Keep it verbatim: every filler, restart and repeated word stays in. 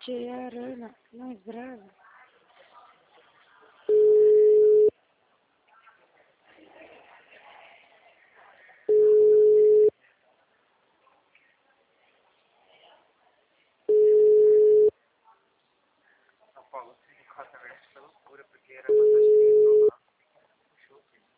cheia a arana, mais brava. A Paula se ficou essa loucura porque era uma taxa de